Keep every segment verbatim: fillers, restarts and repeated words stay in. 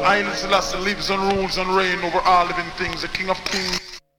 Haile Selassie lives and rules and reign over all living things, the King of Kings.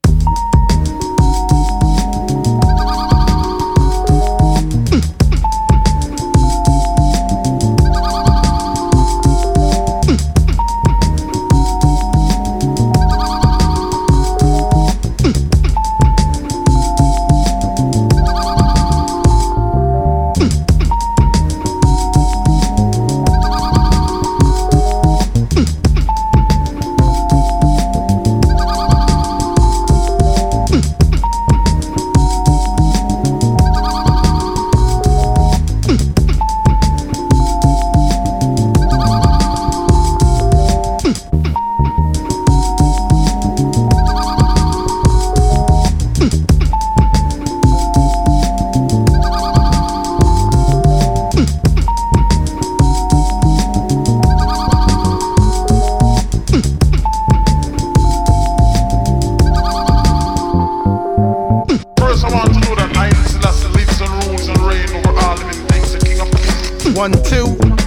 One, two.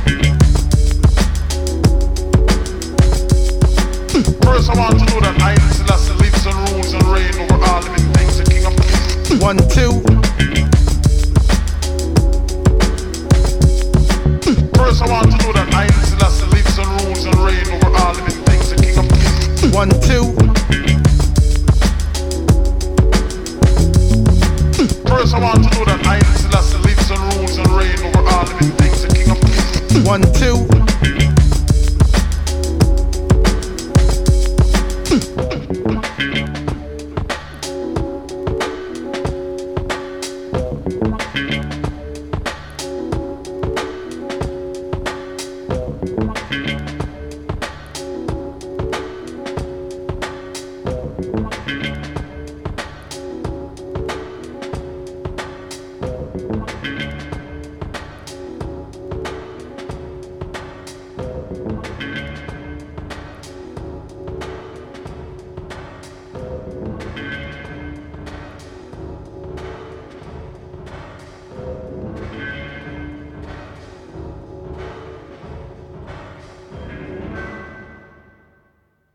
First I want to know that Haile Selassie lives and rules and reign over all living things, the King of Kings. One, two. First I want to know that Haile Selassie lives and rules and reign over all living things, the King of Kings. One, two. First I want to know that Haile Selassie lives and rules and reign over all living things, the King of Kings. One, two.